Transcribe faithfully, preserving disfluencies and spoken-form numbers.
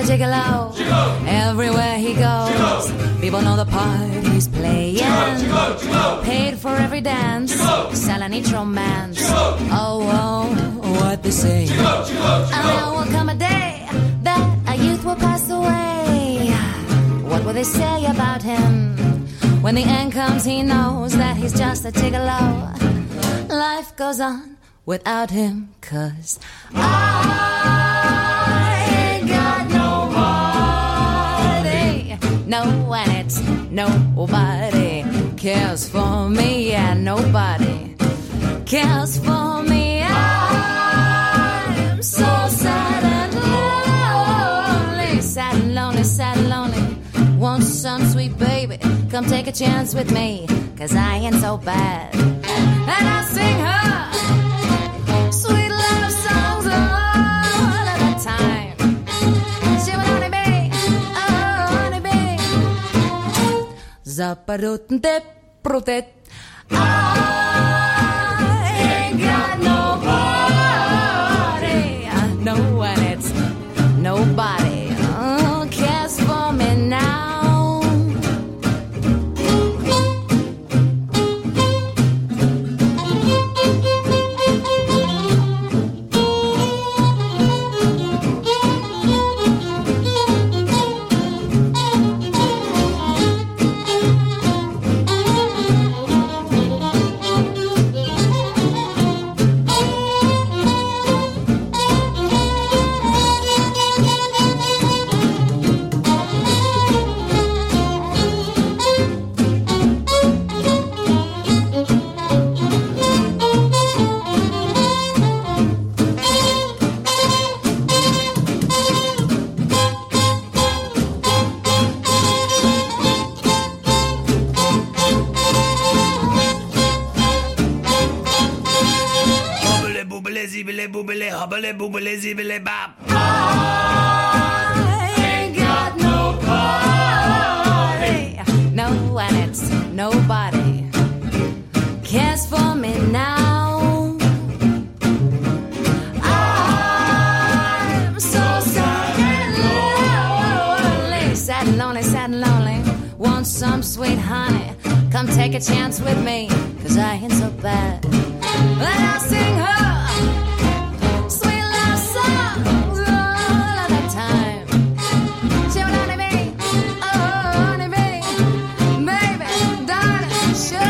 gigolo. Everywhere he goes, people know the part he's playing. Paid for every dance, selling each romance. Oh, oh, what they say. And there will come a day that a youth will pass away. What will they say about him? When the end comes, he knows that he's just a gigolo. Life goes on without him, 'cause I ain't got nobody. No, and it's nobody cares for me, and nobody cares for me. I'm so sad and lonely, sad and lonely, sad and lonely. Want some sweet baby, come take a chance with me, 'cause I ain't so bad. And I sing her sweet love songs all of the time. She would only be, oh, only be Zaparutnte Prutet. I ain't got nobody. No one, it's nobody oh, cares for me now. Hubbly boobly zibbly bop. I ain't got nobody. No, and it's nobody cares for me now. I'm so sad and lonely, sad and lonely, sad and lonely. Want some sweet honey? Come take a chance with me, 'cause I ain't so bad. But I'll sing her sure.